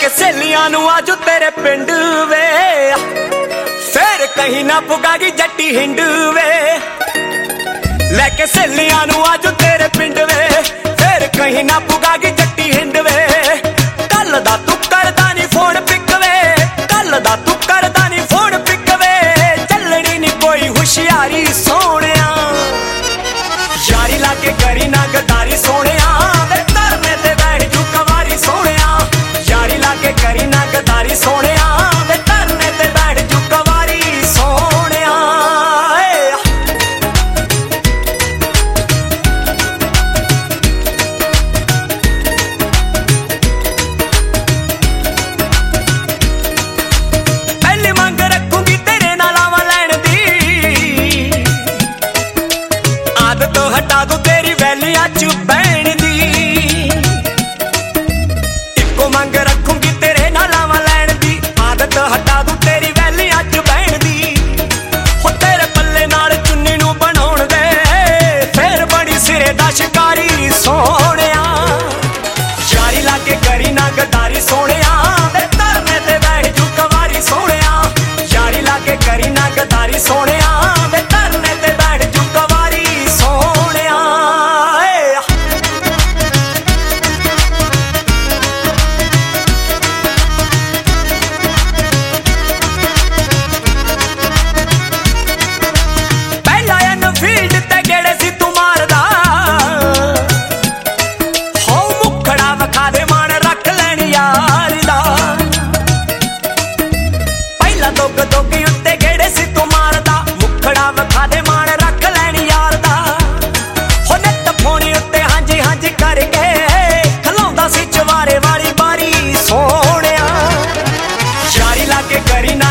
सहेलियां नू आजू तेरे पिंड वे, फिर कहीं ना पुगागी जट्टी हिंड वे। लेके सहेलियां नू आजू तेरे पिंड वे, फिर कहीं ना पुगागी जट्टी हिंड वे। कल दा तू करदा नी फोन पिक वे, कल दा तू करदा नी फोन पिक वे। चलनी नी कोई हुशियारी सोहणिया, यारी लाके करी ना गदारी सोहणिया। तरने ते बैठ जू कवारी सोहणिया, यारी लाके करी ना गदारी सोहणिया। तरने ते बैठ जू कवारी सोहणिया। पहली मंग रखूंगी तेरे नाल आवा लैण दी, आदत हटा दूं तेरी वैलिया च बैण दी। इक्को मंग रखूंगी तेरे नाल आवा लैण दी, आदत हटा दूं तेरी वैलिया च बैण दी। हो तेरे पल्ले नाल चुन्नी नू बनाउण दे, फिर बड़ी सिरे दा शिकारी सोहणिया। यारी लाके करी ना गदारी सोहणिया, तरने ते बैठ जू कवारी सोहणिया। यारी लाके करी ना गदारी सोहणिया, तरने ते बैठ जू कवारी सोहणिया। पहला एनफील्ड ते गेड़े सी तू मारदा, हो मुखड़ा वखा दे मान रख लैण यार दा। पहला दुग दुग उत्ते गेड़े सी तू मारदा, मुखड़ा वखा दे मान रख लैण यार दा। हो नैट फोन उत्ते हांजी हांजी करके खलाउंदा सी चवारे वाली बारी सोहणिया। यारी लाके करी ना